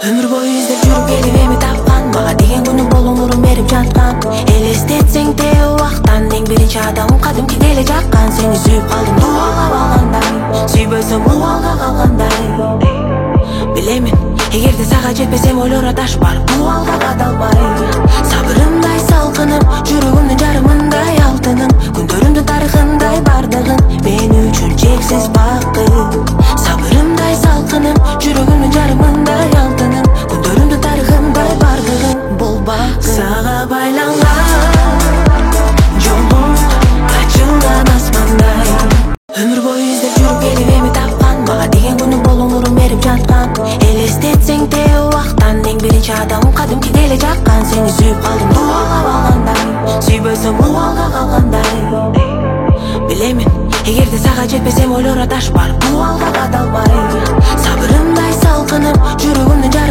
Ömür boyu izlep жүрүп келип эми тапкан, мага деген күнүм болуңурун берип жаткан. Элестетсең те убактан эң биринчи адамым кадимки келе жаккан. Сени сүйүп калдым дубалга калгандай, сүйбөсөм убалга калгандай. Билемин, эгерде сага жетпесем ойлор адаш бар, дубалга кадалбай. Сабырымдай салкынып, жүрөгүмдүн жарымындай алтыным, күндөрүмдүн тарыхындай бардыгын мен үчүн чексиз бакыт. Сабырымдай салкынып, жүрөгүмдүн жарымындай алтыным, күндөрүмдүн тарыхындай бардыгын бул бакыт. Сага байланган жолум ачылган асмандай. Ömür boyu izlep жүрүп келип эми тапкан, мага деген күнүм болуңурун берип жаткан. Элестетсең те убактан эң биринчи адамым кадимки келе жаккан. Сени сүйүп калдым дубалга калгандай, сүйбөсөм убалга калгандай. Билемин, эгерде сага жетпесем ойлор адаш бар, дубалга кадалбай. Сабырымдай салкынып, жүрөгүмдүн